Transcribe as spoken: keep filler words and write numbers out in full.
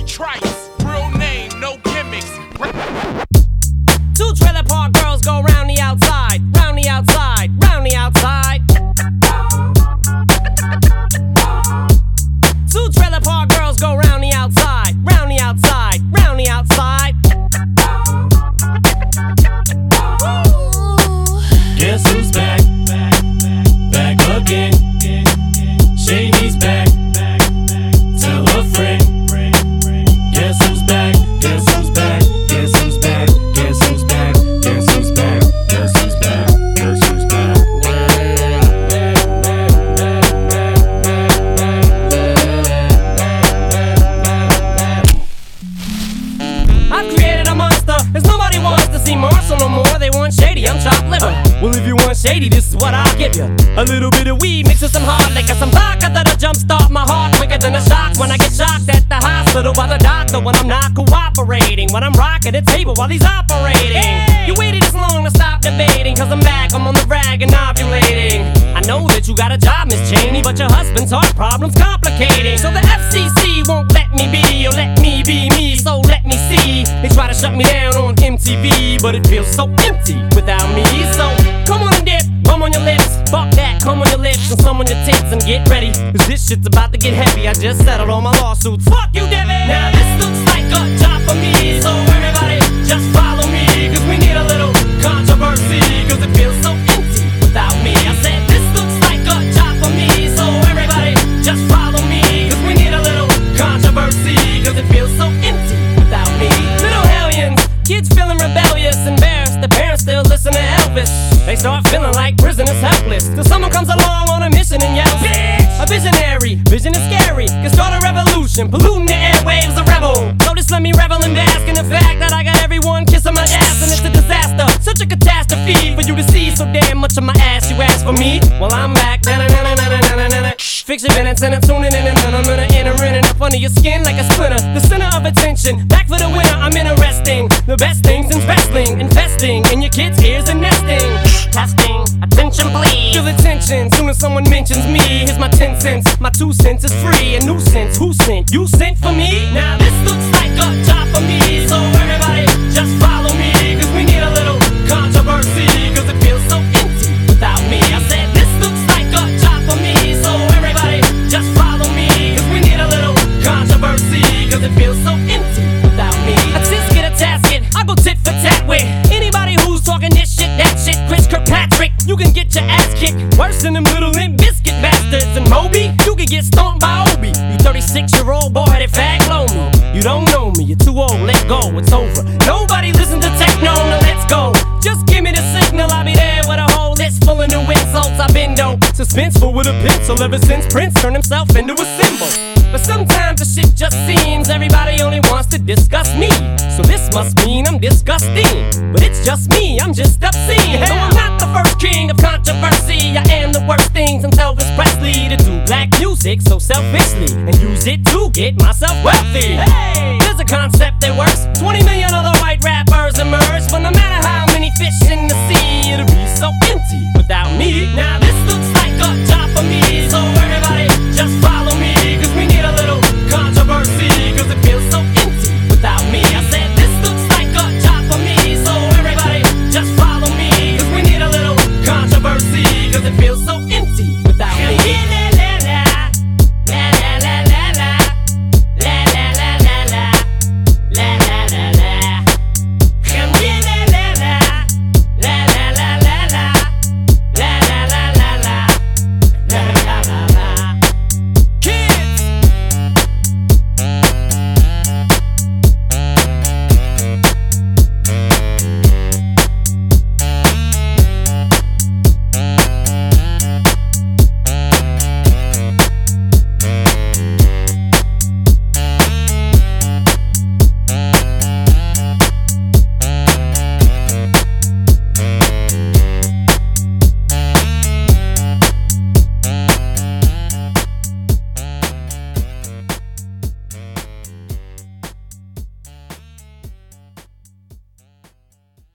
Trice, real name, no gimmicks. Two trailer park girls go round the outside, round the outside, round the outside. Two trailer park girls go round the outside, round the outside, round the outside. Guess who's back? Back again. Shady's back. Tell a friend. Guess who's back? Guess who's back? Guess who's back? Guess who's back? Guess who's back? Guess who's back? Guess who's back? I've created a monster, cause nobody wants to see Marshall no more. They want Shady, I'm chopped liver. Well, if you want Shady, this is what I'll give you. A little bit of weed mixed with some hard liquor, some vodka that'll jumpstart my heart quicker than a shock when I get shocked at the hospital by the doctor when I'm not cooperating, when I'm rocking the table while he's operating. Hey! You waited this long to stop debating, cause I'm back, I'm on the rag and ovulating. I know that you got a job, Miss Cheney, but your husband's heart problem's complicating. So the F C C won't let me be, or let me be me, so let me see. They try to shut me down on M T V, but it feels so empty without me. So come on and dip, bum on your lips. Fuck that, come on your lips and some on your tits and get ready, cause this shit's about to get heavy. I just settled all my lawsuits. Fuck you, Debbie. Now this looks like a job for me, so everybody just follow me, cause we need a little controversy, cause it feels so empty without me. I said this looks like a job for me, so everybody just follow me, cause we need a little controversy, cause it feels so empty without me. Little hellions, kids feeling rebellious, embarrassed, the parents still listen to Elvis. They start feeling like prisoners helpless, till someone comes along on a mission and yells, bitch! A visionary, vision is scary, can start a revolution, polluting the airwaves, a rebel. So just let me revel and bask in the fact that I got everyone kissing my ass, and it's a disaster, such a catastrophe for you to see so damn much of my ass. You ask for me, well I'm back. Fix your minutes and I'm tuning in, and I'm gonna enter in and up under your skin like a splinter. The center of attention, back for the winner. I'm interesting, the best things in wrestling, investing in your kids' ears and nesting. Testing, attention please. Feel the tension, soon as someone mentions me. Here's my ten cents, my two cents is free. A nuisance, who sent? You sent for me? Now this looks like a job for me, so everybody just follow me, cause we need a little controversy, cause it feels so empty without me. I said this looks like a job for me, so everybody just follow me, cause we need a little controversy, cause it feels so empty without me. A tisket, a tasket, I go tit for tat with anybody who's talking this shit, that shit. Chris Kirkpatrick, you can get your ass kicked worse than them little Limp Biscuit bastards. And Moby, you can get stomped by Obi. You thirty-six year old boy that fag blow me. You don't know me, you're too old, let go, it's over. Nobody listen to techno, now let's go. Just give me the signal, I'll be there with a whole list full of new insults. I've been dope, suspenseful with a pencil ever since Prince turned himself into a symbol. But sometimes the shit just seems everybody only wants to discuss me. So this must mean I'm disgusting, but it's just me, I'm just obscene. Though I'm not the first king of controversy, I am the worst thing since Elvis Presley to do black music so selfishly and use it to get myself wealthy. Hey, there's a concept that works. twenty million other white rappers emerge, but no matter how many fish in the sea, it'll be so empty without me. Now this looks like a job for me, so everybody just